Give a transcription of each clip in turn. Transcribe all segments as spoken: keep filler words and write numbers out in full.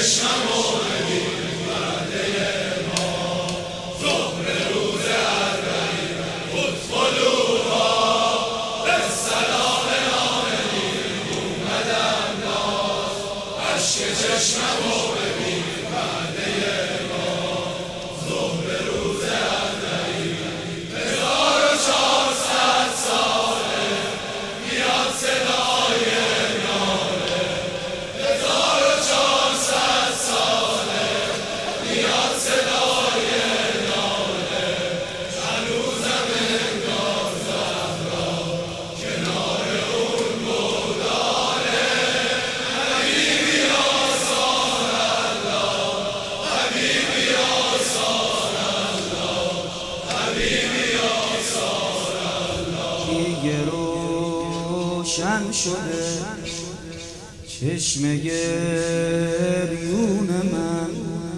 چشمم و ببین وعده ما ظهر روز اربعین ادخلوها بالسلام آمنین اومدم ناز اشک چشمم و ببین وعده ما ظهر روز اربعین هزار و چهارصد ساله میاد صدای ناله هزار و چهارصد ساله میاد صدای ناله هنوزم انگار زهرا کنار اون گلدانه حبیبی آسان الله حبیبی آسان الله حبیبی آسان الله دیگه روشن شده چشم گریون من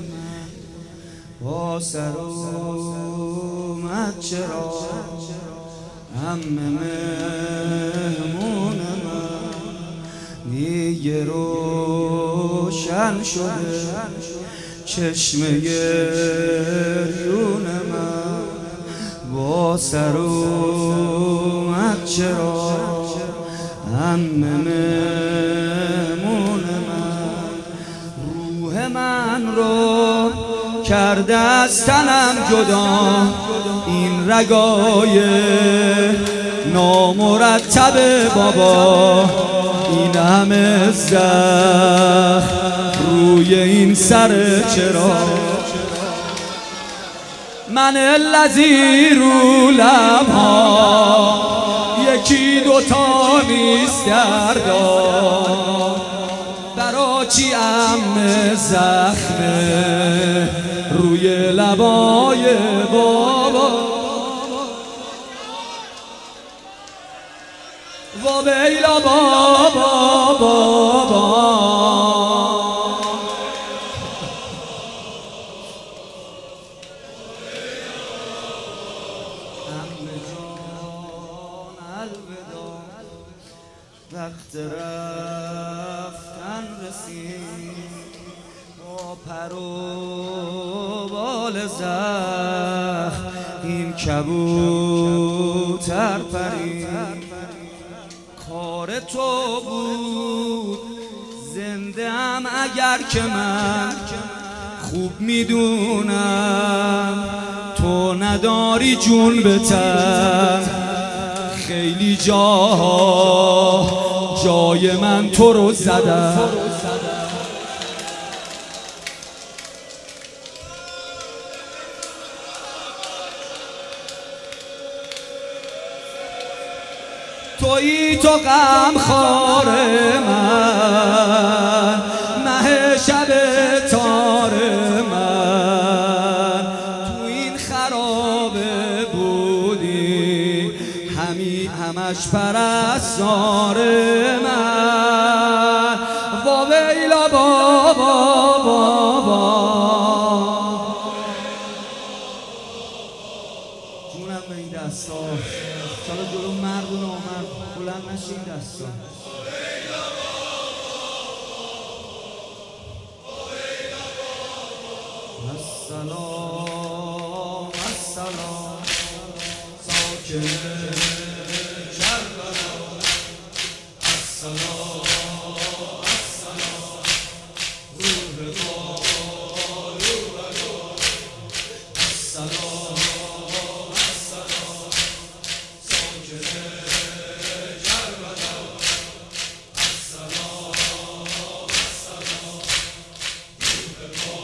با سر اومد چرا عمه مهمون من دیگه روشن شده چشم گریون من با سر اومد چرا عمه مهمون من روح من رو کرده از تنم جدا این رگای نامرتب بابا این همه زخم روی این سر چرا من الذی رو لبها یکی دوتا نیست دردا برا چی عمه زخمه روی لبای بابا و ویلا بابا بابا وقت رفتن رسید با پر و بال زخم این کبوتر پرید کار تو بود زنده ام اگر که من خوب میدونم تو نداری جون به تن خیلی جاها جای من تو رو زدم تویی تو غمخوار من مه شب تار من تو این خرابه بودی همی همش پرستار من و ویلا بابا بابا جونم به این دستا چالا جلو مرد و نامرد بلند نشین دستا السلام السلام ساکن کربلا السلام السلام روح با روح با السلام السلام ساکن کربلا السلام السلام روح با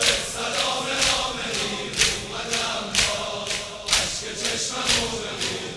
چشمم رو ببین